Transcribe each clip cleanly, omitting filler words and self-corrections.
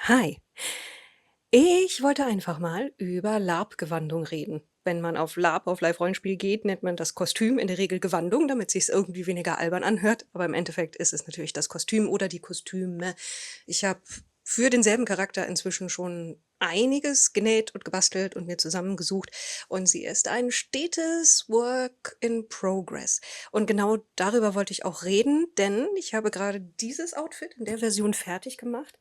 Hi. Ich wollte einfach mal über LARP-Gewandung reden. Wenn man auf LARP, auf Live-Rollenspiel geht, nennt man das Kostüm in der Regel Gewandung, damit sich's irgendwie weniger albern anhört. Aber im Endeffekt ist es natürlich das Kostüm oder die Kostüme. Ich habe für denselben Charakter inzwischen schon einiges genäht und gebastelt und mir zusammengesucht. Und sie ist ein stetes Work in Progress. Und genau darüber wollte ich auch reden, denn ich habe gerade dieses Outfit in der Version fertig gemacht.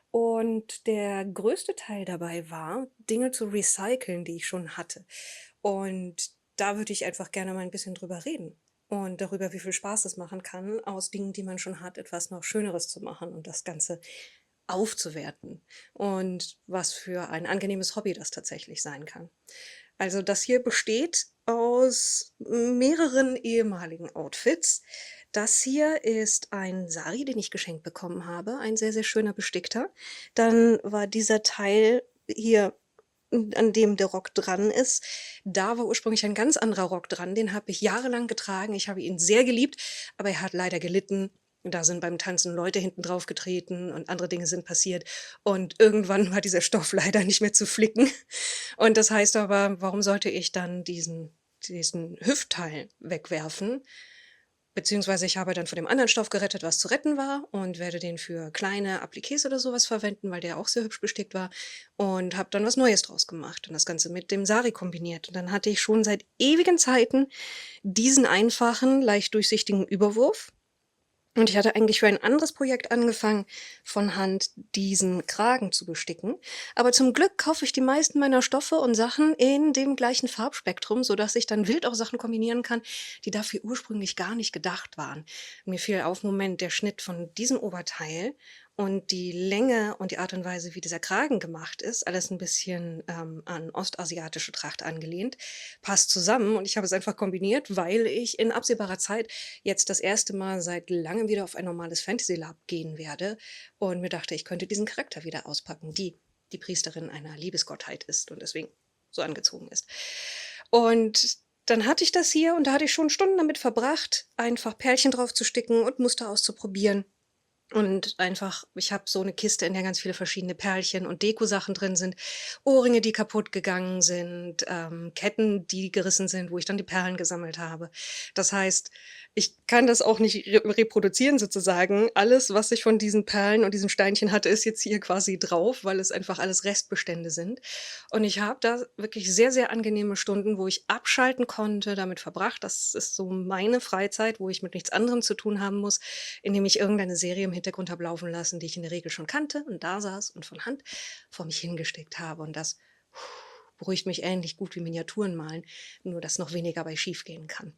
Und der größte Teil dabei war, Dinge zu recyceln, die ich schon hatte. Und da würde ich einfach gerne mal ein bisschen drüber reden. Und darüber, wie viel Spaß es machen kann, aus Dingen, die man schon hat, etwas noch Schöneres zu machen und das Ganze aufzuwerten. Und was für ein angenehmes Hobby das tatsächlich sein kann. Also das hier besteht aus mehreren ehemaligen Outfits. Das hier ist ein Sari, den ich geschenkt bekommen habe, ein sehr, sehr schöner bestickter. Dann war dieser Teil hier, an dem der Rock dran ist, da war ursprünglich ein ganz anderer Rock dran, den habe ich jahrelang getragen. Ich habe ihn sehr geliebt, aber er hat leider gelitten. Da sind beim Tanzen Leute hinten drauf getreten und andere Dinge sind passiert. Und irgendwann war dieser Stoff leider nicht mehr zu flicken. Und das heißt aber, warum sollte ich dann diesen Hüftteil wegwerfen? Beziehungsweise ich habe dann von dem anderen Stoff gerettet, was zu retten war und werde den für kleine Appliqués oder sowas verwenden, weil der auch sehr hübsch bestickt war und habe dann was Neues draus gemacht und das Ganze mit dem Sari kombiniert. Und dann hatte ich schon seit ewigen Zeiten diesen einfachen, leicht durchsichtigen Überwurf und ich hatte eigentlich für ein anderes Projekt angefangen, von Hand diesen Kragen zu besticken. Aber zum Glück kaufe ich die meisten meiner Stoffe und Sachen in dem gleichen Farbspektrum, sodass ich dann wild auch Sachen kombinieren kann, die dafür ursprünglich gar nicht gedacht waren. Mir fiel auf, Moment, der Schnitt von diesem Oberteil und die Länge und die Art und Weise, wie dieser Kragen gemacht ist, alles ein bisschen an ostasiatische Tracht angelehnt, passt zusammen und ich habe es einfach kombiniert, weil ich in absehbarer Zeit jetzt das erste Mal seit Langem wieder auf ein normales Fantasy Lab gehen werde und mir dachte, ich könnte diesen Charakter wieder auspacken, die die Priesterin einer Liebesgottheit ist und deswegen so angezogen ist. Und dann hatte ich das hier und da hatte ich schon Stunden damit verbracht, einfach Perlchen drauf zu sticken und Muster auszuprobieren. Und einfach, ich habe so eine Kiste, in der ganz viele verschiedene Perlchen und Dekosachen drin sind, Ohrringe, die kaputt gegangen sind, Ketten, die gerissen sind, wo ich dann die Perlen gesammelt habe. Das heißt, ich kann das auch nicht reproduzieren sozusagen. Alles, was ich von diesen Perlen und diesen Steinchen hatte, ist jetzt hier quasi drauf, weil es einfach alles Restbestände sind. Und ich habe da wirklich sehr, sehr angenehme Stunden, wo ich abschalten konnte, damit verbracht. Das ist so meine Freizeit, wo ich mit nichts anderem zu tun haben muss, indem ich irgendeine Serie im Hintergrund habe laufen lassen, die ich in der Regel schon kannte und da saß und von Hand vor mich hingesteckt habe. Und das beruhigt mich ähnlich gut wie Miniaturen malen, nur dass noch weniger bei schiefgehen kann.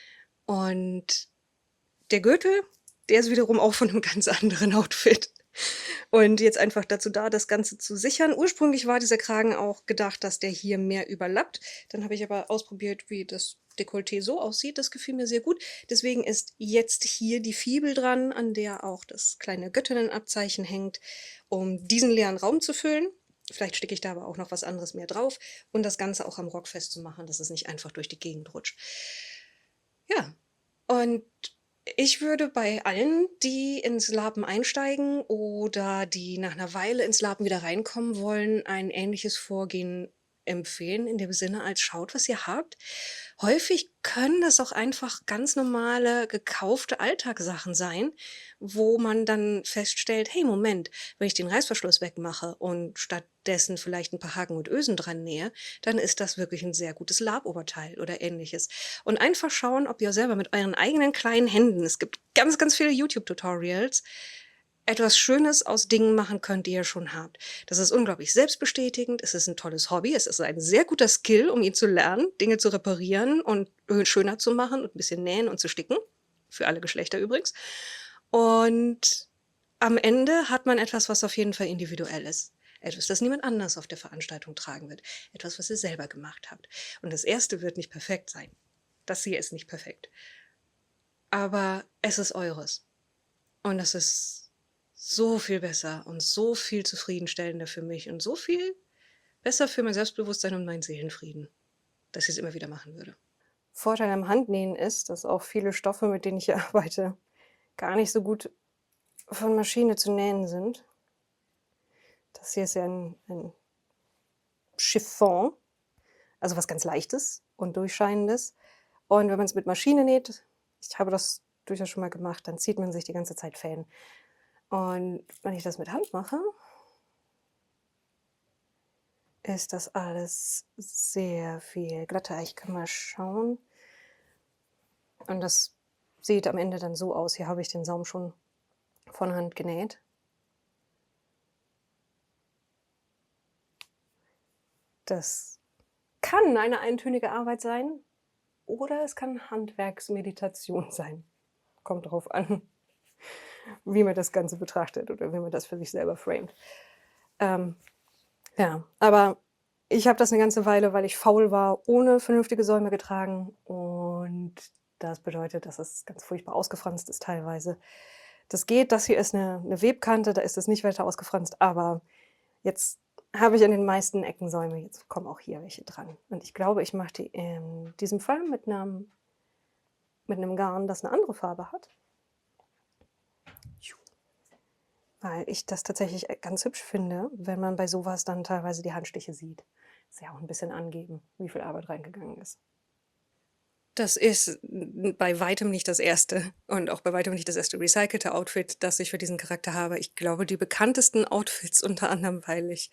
Und der Gürtel, der ist wiederum auch von einem ganz anderen Outfit. Und jetzt einfach dazu da, das Ganze zu sichern. Ursprünglich war dieser Kragen auch gedacht, dass der hier mehr überlappt. Dann habe ich aber ausprobiert, wie das Dekolleté so aussieht. Das gefiel mir sehr gut. Deswegen ist jetzt hier die Fibel dran, an der auch das kleine Göttinnenabzeichen hängt, um diesen leeren Raum zu füllen. Vielleicht stecke ich da aber auch noch was anderes mehr drauf und das Ganze auch am Rock festzumachen, dass es nicht einfach durch die Gegend rutscht. Ja, und ich würde bei allen, die ins Laben einsteigen oder die nach einer Weile ins Laben wieder reinkommen wollen, ein ähnliches Vorgehen empfehlen, in dem Sinne als: Schaut, was ihr habt. Häufig können das auch einfach ganz normale gekaufte Alltagssachen sein, wo man dann feststellt: „Hey, Moment, wenn ich den Reißverschluss wegmache und stattdessen vielleicht ein paar Haken und Ösen dran nähe, dann ist das wirklich ein sehr gutes Laboberteil“ oder Ähnliches. Und einfach schauen, ob ihr selber mit euren eigenen kleinen Händen, es gibt ganz, ganz viele YouTube-Tutorials, etwas Schönes aus Dingen machen könnt, die ihr schon habt. Das ist unglaublich selbstbestätigend, es ist ein tolles Hobby, es ist ein sehr guter Skill, um ihn zu lernen, Dinge zu reparieren und schöner zu machen und ein bisschen nähen und zu sticken. Für alle Geschlechter übrigens. Und am Ende hat man etwas, was auf jeden Fall individuell ist. Etwas, das niemand anders auf der Veranstaltung tragen wird. Etwas, was ihr selber gemacht habt. Und das erste wird nicht perfekt sein. Das hier ist nicht perfekt. Aber es ist eures. Und das ist so viel besser und so viel zufriedenstellender für mich und so viel besser für mein Selbstbewusstsein und meinen Seelenfrieden, dass ich es immer wieder machen würde. Vorteil am Handnähen ist, dass auch viele Stoffe, mit denen ich hier arbeite, gar nicht so gut von Maschine zu nähen sind. Das hier ist ja ein Chiffon, also was ganz Leichtes und Durchscheinendes. Und wenn man es mit Maschine näht, ich habe das durchaus schon mal gemacht, dann zieht man sich die ganze Zeit Fäden. Und wenn ich das mit Hand mache, ist das alles sehr viel glatter. Ich kann mal schauen. Und das sieht am Ende dann so aus. Hier habe ich den Saum schon von Hand genäht. Das kann eine eintönige Arbeit sein oder es kann Handwerksmeditation sein. Kommt drauf an, wie man das Ganze betrachtet oder wie man das für sich selber framet. Ja, aber ich habe das eine ganze Weile, weil ich faul war, ohne vernünftige Säume getragen und das bedeutet, dass es ganz furchtbar ausgefranst ist teilweise. Das geht, das hier ist eine Webkante, da ist es nicht weiter ausgefranst, aber jetzt habe ich an den meisten Ecken Säume, jetzt kommen auch hier welche dran. Und ich glaube, ich mache die in diesem Fall mit 'nem Garn, das eine andere Farbe hat. Weil ich das tatsächlich, ganz hübsch finde, wenn man bei sowas dann teilweise die Handstiche sieht. Ist ja auch ein bisschen angeben, wie viel Arbeit reingegangen ist. Das ist bei weitem nicht das erste und auch bei weitem nicht das erste recycelte Outfit, das ich für diesen Charakter habe. Ich glaube, die bekanntesten Outfits, unter anderem, weil ich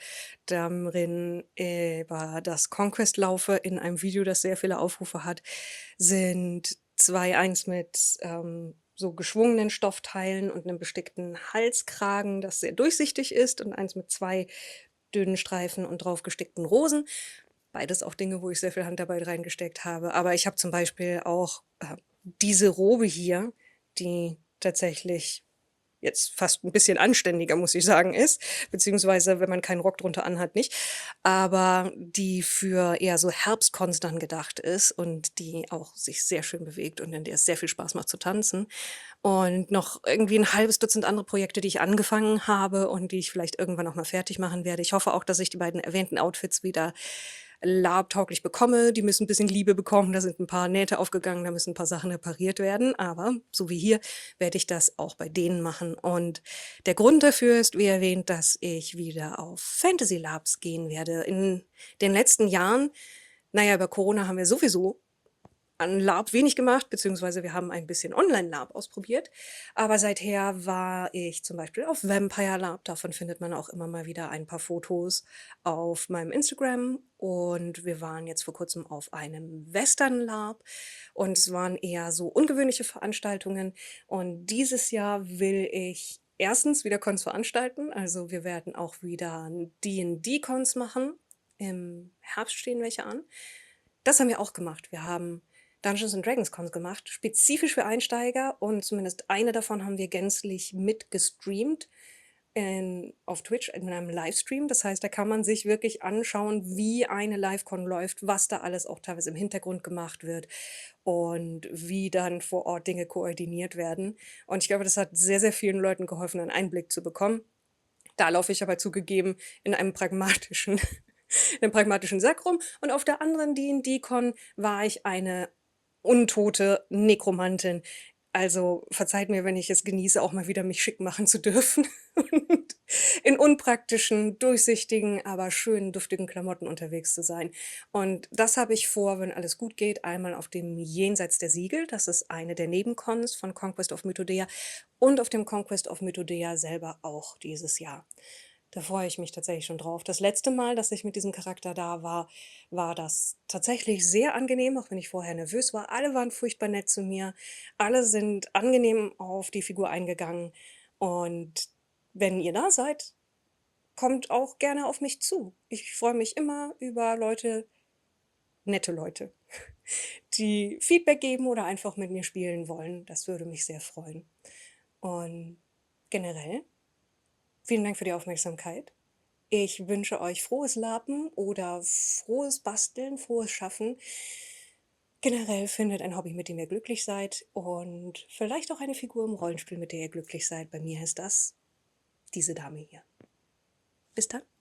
darin über das Conquest laufe in einem Video, das sehr viele Aufrufe hat, sind 2, eins mit, so geschwungenen Stoffteilen und einem bestickten Halskragen, das sehr durchsichtig ist, und eins mit 2 dünnen Streifen und drauf gestickten Rosen. Beides auch Dinge, wo ich sehr viel Handarbeit reingesteckt habe. Aber ich habe zum Beispiel auch, diese Robe hier, die tatsächlich jetzt fast ein bisschen anständiger, muss ich sagen, ist, beziehungsweise wenn man keinen Rock drunter anhat, nicht, aber die für eher so Herbstkons dann gedacht ist und die auch sich sehr schön bewegt und in der es sehr viel Spaß macht zu tanzen. Und noch irgendwie ein halbes Dutzend andere Projekte, die ich angefangen habe und die ich vielleicht irgendwann noch mal fertig machen werde. Ich hoffe auch, dass ich die beiden erwähnten Outfits wieder labtauglich bekomme. Die müssen ein bisschen Liebe bekommen. Da sind ein paar Nähte aufgegangen, da müssen ein paar Sachen repariert werden. Aber so wie hier werde ich das auch bei denen machen. Und der Grund dafür ist, wie erwähnt, dass ich wieder auf Fantasy Labs gehen werde. In den letzten Jahren, naja, über Corona haben wir sowieso an Lab wenig gemacht, beziehungsweise wir haben ein bisschen Online-Lab ausprobiert. Aber seither war ich zum Beispiel auf Vampire Lab. Davon findet man auch immer mal wieder ein paar Fotos auf meinem Instagram. Und wir waren jetzt vor kurzem auf einem Western Lab. Und es waren eher so ungewöhnliche Veranstaltungen. Und dieses Jahr will ich erstens wieder Cons veranstalten. Also wir werden auch wieder D&D-Cons machen. Im Herbst stehen welche an. Das haben wir auch gemacht. Wir haben Dungeons and Dragons Cons gemacht, spezifisch für Einsteiger, und zumindest eine davon haben wir gänzlich mitgestreamt auf Twitch in einem Livestream. Das heißt, da kann man sich wirklich anschauen, wie eine Live-Con läuft, was da alles auch teilweise im Hintergrund gemacht wird und wie dann vor Ort Dinge koordiniert werden. Und ich glaube, das hat sehr, sehr vielen Leuten geholfen, einen Einblick zu bekommen. Da laufe ich aber zugegeben in einem pragmatischen in 'nem pragmatischen Sack rum, und auf der anderen D&D-Con war ich eine untote Nekromantin. Also, verzeiht mir, wenn ich es genieße, auch mal wieder mich schick machen zu dürfen und in unpraktischen, durchsichtigen, aber schönen, duftigen Klamotten unterwegs zu sein. Und das habe ich vor, wenn alles gut geht, einmal auf dem Jenseits der Siegel, das ist eine der Nebencons von Conquest of Mythodea, und auf dem Conquest of Mythodea selber auch dieses Jahr. Da freue ich mich tatsächlich schon drauf. Das letzte Mal, dass ich mit diesem Charakter da war, war das tatsächlich sehr angenehm, auch wenn ich vorher nervös war. Alle waren furchtbar nett zu mir. Alle sind angenehm auf die Figur eingegangen. Und wenn ihr da seid, kommt auch gerne auf mich zu. Ich freue mich immer über Leute, nette Leute, die Feedback geben oder einfach mit mir spielen wollen. Das würde mich sehr freuen. Und generell, vielen Dank für die Aufmerksamkeit. Ich wünsche euch frohes Lapen oder frohes Basteln, frohes Schaffen. Generell findet ein Hobby, mit dem ihr glücklich seid, und vielleicht auch eine Figur im Rollenspiel, mit der ihr glücklich seid. Bei mir ist das diese Dame hier. Bis dann.